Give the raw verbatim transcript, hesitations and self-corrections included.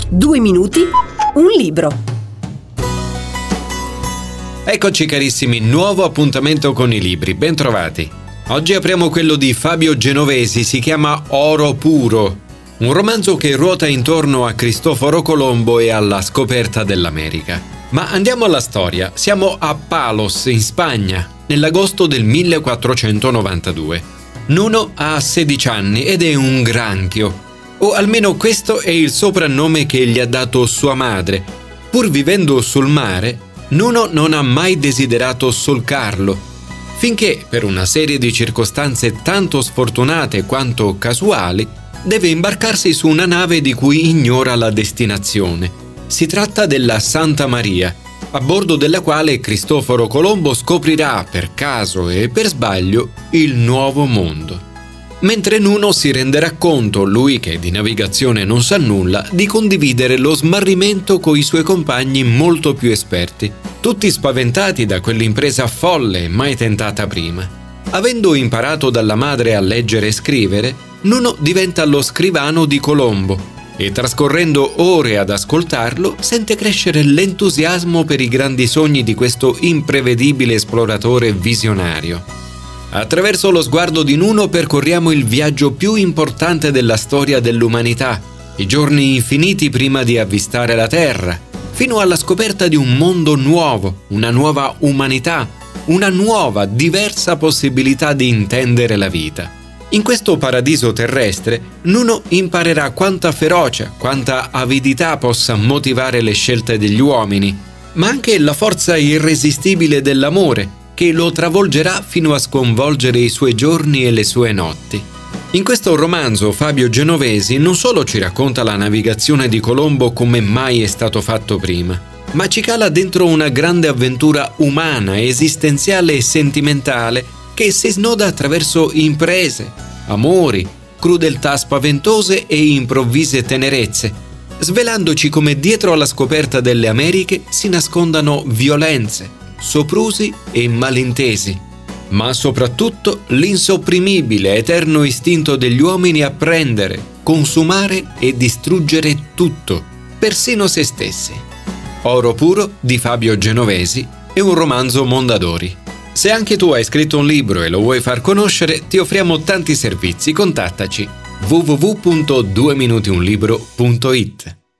Due minuti, un libro. Eccoci carissimi, nuovo appuntamento con i libri, bentrovati. Oggi apriamo quello di Fabio Genovesi, si chiama Oro Puro, un romanzo che ruota intorno a Cristoforo Colombo e alla scoperta dell'America. Ma andiamo alla storia, siamo a Palos, in Spagna, nell'agosto del millequattrocentonovantadue. Nuno ha sedici anni ed è un granchio, o almeno questo è il soprannome che gli ha dato sua madre. Pur vivendo sul mare, Nuno non ha mai desiderato solcarlo, finché, per una serie di circostanze tanto sfortunate quanto casuali, deve imbarcarsi su una nave di cui ignora la destinazione. Si tratta della Santa Maria, a bordo della quale Cristoforo Colombo scoprirà, per caso e per sbaglio, il nuovo mondo. Mentre Nuno si renderà conto, lui che di navigazione non sa nulla, di condividere lo smarrimento coi suoi compagni molto più esperti, tutti spaventati da quell'impresa folle mai tentata prima. Avendo imparato dalla madre a leggere e scrivere, Nuno diventa lo scrivano di Colombo e, trascorrendo ore ad ascoltarlo, sente crescere l'entusiasmo per i grandi sogni di questo imprevedibile esploratore visionario. Attraverso lo sguardo di Nuno percorriamo il viaggio più importante della storia dell'umanità, i giorni infiniti prima di avvistare la Terra, fino alla scoperta di un mondo nuovo, una nuova umanità, una nuova, diversa possibilità di intendere la vita. In questo paradiso terrestre, Nuno imparerà quanta ferocia, quanta avidità possa motivare le scelte degli uomini, ma anche la forza irresistibile dell'amore, che lo travolgerà fino a sconvolgere i suoi giorni e le sue notti. In questo romanzo Fabio Genovesi non solo ci racconta la navigazione di Colombo come mai è stato fatto prima, ma ci cala dentro una grande avventura umana, esistenziale e sentimentale che si snoda attraverso imprese, amori, crudeltà spaventose e improvvise tenerezze, svelandoci come dietro alla scoperta delle Americhe si nascondano violenze, soprusi e malintesi, ma soprattutto l'insopprimibile eterno istinto degli uomini a prendere, consumare e distruggere tutto, persino se stessi. Oro Puro di Fabio Genovesi è un romanzo Mondadori. Se anche tu hai scritto un libro e lo vuoi far conoscere, ti offriamo tanti servizi. Contattaci w w w punto due minuti un libro punto it.